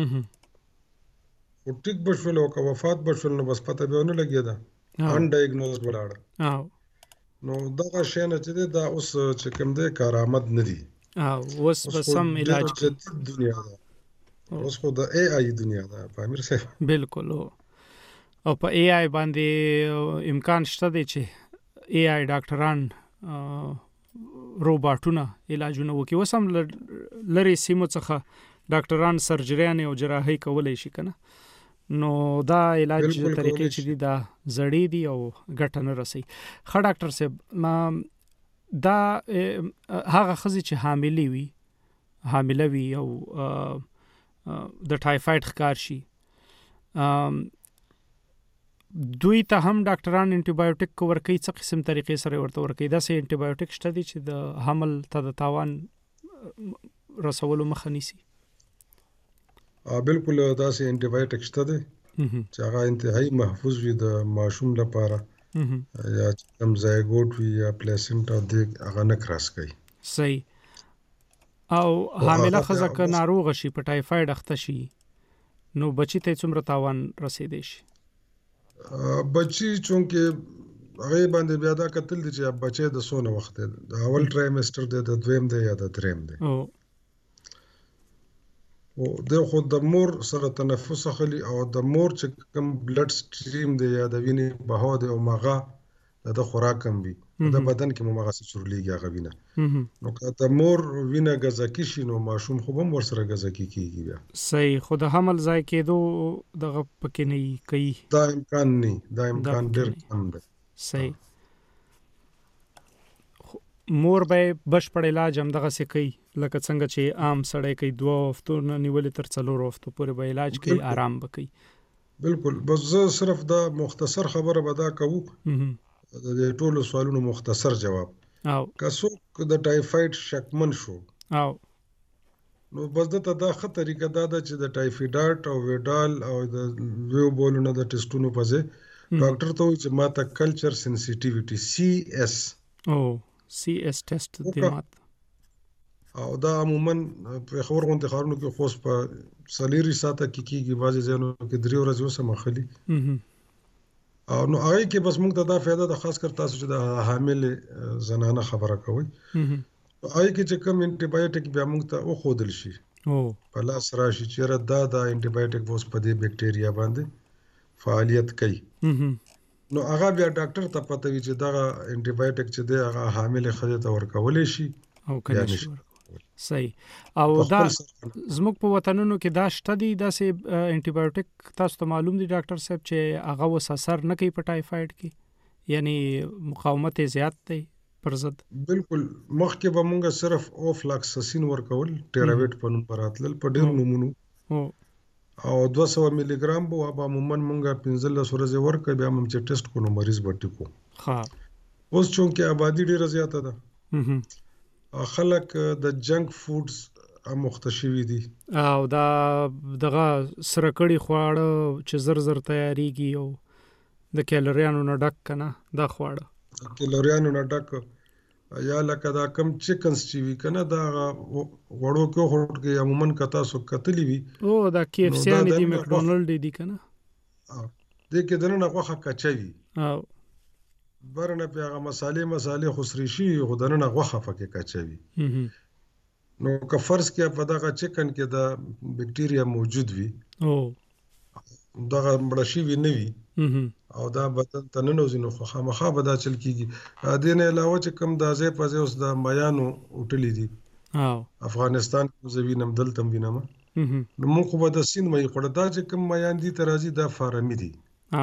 خو ټیک به شول او که وفات به شول نو بس پته به ونه لګېده ان ډایګنوز ولاړه. نو دغه شی نه چې دی دا اوس چې کوم دی کارآمد نه دي. اوس به سم علاج جدید دنیا ده. اوس خو د ای آی دنیا ده په امیر صاحب. بالکل. او په ای آی باندې امکان شته دی چې ای آی ډاکټران روباټونه علاجونه وکړي. اوس هم لرې سیمو څخه ډاکټران سرجریانې او جراحۍ کولی شي که نه. نو دا علاج طریقې چې دي دا زړې دي او ګټه نه رسوي. ښه ډاکټر صاحب دا هغه ښځې چې حاملې وي حامله وي او د ټایفاید ښکار شي دوی ته هم ډاکټران انټي بایوټیک ورکوي؟ څه قسم طریقې سره ورته ورکوي؟ داسې انټي بایوټیک شته دي چې د حمل ته د تاوان رسولو مخه نیسي؟ بالکل داسې انټي بایوټیک شته دی چې هغه انتهایی محفوظ وي د ماشوم لپاره یا چې کوم زایګوټ وي یا پلیسنټا دی هغه نه کراس کوي. صحیح. او حامله ښځه که ناروغه شي په ټایفاید اخته شي نو بچي ته څومره تاوان رسېدی شي؟ بچي چونکې هغې باندې بیا دا کتل دي چې بچی د څونه وخت دی، د اول ټرایمسټر دی، د دویم دی یا د دریم دی. او دی خو د مور سره تنفس اخلي او د مور چې کوم بلډ سټریم دی یا د وینې بهاو دی او مغه د ده خوراک هم وي د بدن کې مو مغسې چورلیږي هغه وینه. نو که د مور وینه ګزکي شي نو ماشوم خو به هم ورسره ګزکي کېږي بیا. صحیح. خو د حمل ځای کېدو دغه پکې نه کوي؟ دا امکان نه، دا امکان ډېر کم دی. صحیح. مور به بشپړ علاج هم دغسې کوي لکه څنګه چې عام سړی کوي، دوه هفتو نه نیولې تر څلورو هفتو پورې به علاج کوي، آرام به کوي؟ بالکل. بس زه صرف دا مختصر خبره به دا کوو، د دې ټولو سوالونو مختصر جواب. او که څوک د ټایفاید شکمن شو او نو بس دته دا ښه طریقه دا ده چې د ټایفیډاټ او ویډال او د ویو بولونه د ټسټونو په ځای ډاکټر ته وایي چې ما ته کلچر سنسیټیویټي سی اس او سی اس ټیسټ دی مات. او دا عموما په خبر غونډه ښارونو کې خاص په سلیری ساته کې کیږي، بعضې ځایونو کې درې ورځې اوس هم اخلي. او نو هغې کې بس موږ ته دا فایده ده، خاص کر تاسو چې د حاملې زنانه خبره کوئ، هغې کې چې کوم انټي بایوټیک بیا موږ ته وښودل شي په لاس راشي چې یاره دا دا انټي بایوټیک به اوس په دې بیکټیریا باندې فعالیت کوي، نو هغه بیا ډاکټر ته پته وي چې دغه انټي بایوټیک چې دی هغه حاملې ښځې ته ورکولی شي او که نه شي. صحیح. او دا زموږ په وطنونو کې دا شته دي داسې انټي بایوټیک تاسو ته معلوم دي ډاکټر صاحب چې هغه اوس اثر نه کوي په ټایفاید کې، یعنی مقاومت یې زیات دی پر ضد؟ بالکل. مخکې به مونږ صرف اوفلاکسسین ورکول، ټیراویټ په نوم به راتلل په ډېرو نومونو، او دوه سوه ملي ګرام به به عموما مونږ پنځلس ورځې ورکړو، بیا هم چې ټیسټ کو نو مریض به ټیک وو. اوس چونکې آبادي ډېره زیاته ده، خلک د جنک فوډز مخته شوي دي او دا دغه سره کړي خواړه چې زر زر تیاریږي او د کیلوریانو نه ډک که نه دا خواړه کیلوریانو نه ډک، یا لکه دا کم چکنز چې وي که نه دا غوړو کې وخوړ کې عموما که تاسو کتلی وي او دا کې اف سیانې دي، مکډونالډ دي که نه، دې کې دننه غوښه کچه وي او برنه پې هغه مسالې مسالې خو سرې شوي خو دننه غوښه پکې کچه وي. نو که فرض کړه په دغه چکن کې دا بیکټیریا موجود وي دغه مړه شوي نه وي او دا بدن ته ننوځي نو خو خامخا به دا چل کېږي. دې نه علاوه چې کوم دا ځای په ځای اوس د میانو وټلي دي افغانستان کې زه وینم دلته هم وینم نو موږ خو به د سیند مې خوړه دا چې کوم میان دي ته راځي دا فارمي دي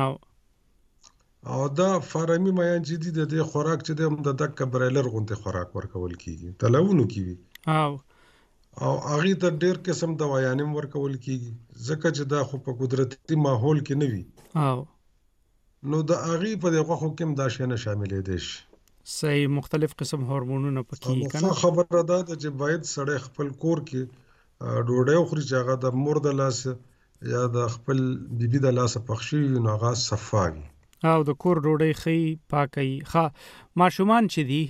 او دا فارمي میان چې دي د دې خوراک چې د د دک برایلر غونډه خوراک ورکول کیږي تلونو کیږي او او هغه ته ډېر قسم دوايانې ورکول کیږي ځکه چې دا خو په قدرتي ماحول کې نه وي او نو د هغه په دغه خو کوم دا شی نه شاملې دي صحیح مختلف قسم هورمونونه پکې کنه خبره ده چې باید سړی خپل کور کې ډوډۍ خوري چې هغه د مور د لاس یا د خپل بیبي د لاس پخشي نو هغه صفاوي او د کور ډوډۍ خې پاکي ښه ماشومان چې دي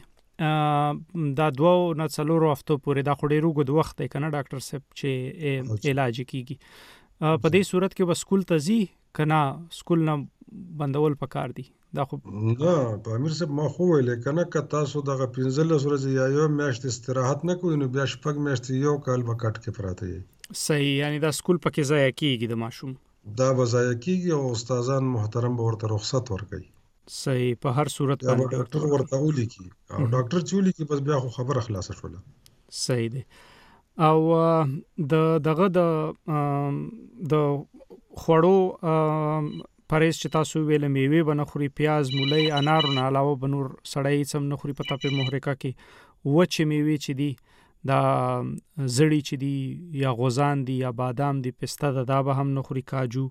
دا دوه نه څلورو هفتو پورې دا خوري روغ د وخت دی کنه ډاکټر صاحب چې علاج کیږي په دې صورت کې به سکول ته ځي کنه سکول نه بندول پکار دي دا خو نه په امیر صاحب ما خو ویل کنه ک تاسو دغه پنځلس ورځې یا یو میاشت استراحت نه کوئ نو بیا شپږ میاشتې یو کال وکټ کې پراته یي صحیح یعنی دا سکول پکې ځای کیږي د ماشوم دا وځای کیږي او استادان محترم به ورته رخصت ورکړي صحیح په هر صورت باندې ډاکټر ورته ولیکي او ډاکټر چې ولیکي بس بیا خو خبره خلاصه شوله صحیح دی او د دغه د د خوړو پرېز چې تاسو ویل میوه بنخوري پیاز مولای انار نه علاوه بنور سړی سم نخوري پتا په محرکا کې وچ میوه چې دی دا زړی چې دی یا غوزان دی یا بادام دی پسته دا به هم نخوري کاجو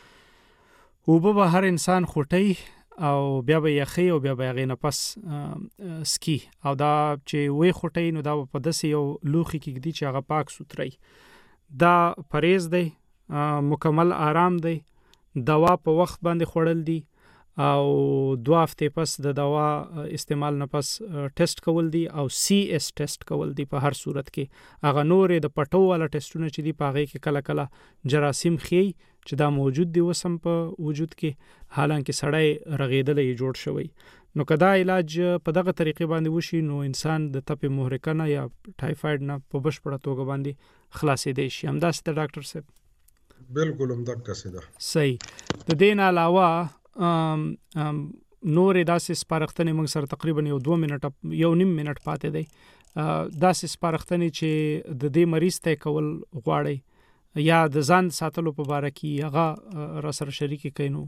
او به هر انسان خوټي او بیا به یخي او بیا به غي نه پس سکی او دا چې وې خوټي نو دا په دسي یو لوخي کې دی چې هغه پاک سوتري دا پرېز دی مکمل آرام دی دوا په وخت باندې خوړل دي او دوه هفته پس د دوا استعمال نه پس ټیسټ کول دي او سی اس ټیسټ کول دي په هر صورت کې هغه نورې د پټو والا ټیسټونه چې دي پاغه کې کله کله جراثیم خي چې دا موجود دي وسم په وجود کې حالانکه سړی رغیدلې جوړ شوی نو کدا علاج په دغه طریقې باندې وشي نو انسان د تپې محرکه نه یا ټایفاید نه په بشپړه توګه باندې خلاصې دی شي همداسې د ډاکټر صاحب بالکل هم دغه څه ده صحیح د دین علاوه نور داسې سپارښتنې موږ سره تقریبا یو دوه منټه یو نیم منټ پاتې دی داسې سپارښتنې چې د دې مریض ته کول غواړي یا د ځان ساتلو په اړه کې هغه را سره شریک کینو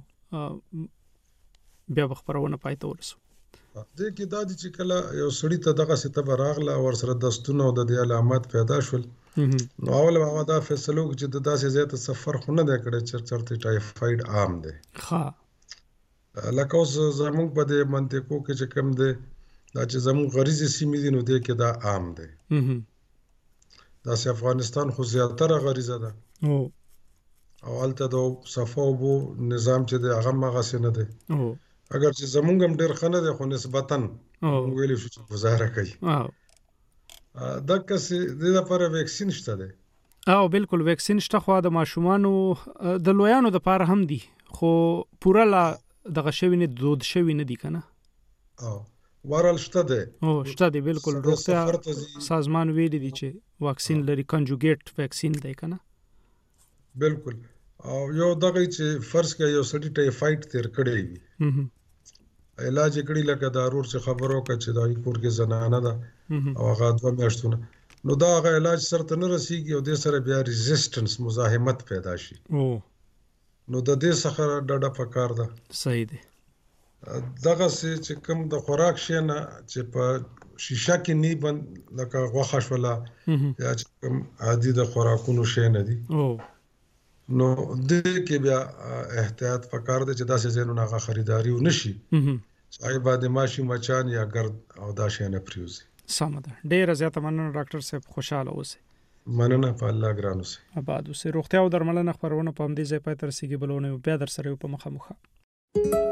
بیا خبرونه پاتې ورسو دې کې دا چې کله یو سړی ته دغه څه ته راغله ور سره دستونه او د علامات پیدا شول نو اول هغه دا فیصله وکړي چې د داسې ځای ته سفر خو نه دی کړی چې چرته ټایفاید عام دی ها لکه اوس زموږ په دې منطقو کې چې کوم دی دا چې زموږ غریزي سیمې دي نو دې کې دا عام دی داسې افغانستان خو زیاتره غریزه ده او او هلته د صفا اوبو نظام چې دی هغه مغسې نه دی اگر چې زموږ هم ډېر ښه نه دی خو نسبتاً ویلی شو چې گزاره کوي دا کسې د لپاره ویکسین شته دی او بالکل ویکسین شته خو د ماشومانو د لویانو د لپاره هم دي خو پوره لا دغه شوی نه دود شوی نه دي کنه او ورال شته دی او شته دی بالکل روغتیا سازمان ویلي دي چې واکسین لري کنجوګیټ ویکسین دی کنه بالکل او یو دغه چې فرض کې یو سړی ټایفاید تیر کړی وي علاج کړي لکه دارور چې خبرو کړي چې دا کور کې زنانه ده او هغه دوه میاشتونه نو دا هغه علاج سره ته نه رسیږي او د سره بیا ریزिस्टنس مزاحمت پیدا شي او نو د دې څخه ډډه پکار ده صحیح دی دغه چې کوم د خوراک شي نه چې په شیشه کې نه بند لکه غوښه شولا یا چې کوم عادي د خوراکونو شي نه دي او نو د کې بیا احتیاط پکار دی چې داسې ځینو نه خریداري ونشي چې باندې ماشي مچان یا ګرد او دا شي نه پریوزي سم ده ډیر زیاته مننه ډاکټر صاحب خوشاله اوسئ مننه په الله ګران اوسئ آباد اوسئ روغتیا او درملنه خبرونه په همدې ځای پاتې رسیدي بلونه بیا در سره په مخه مخه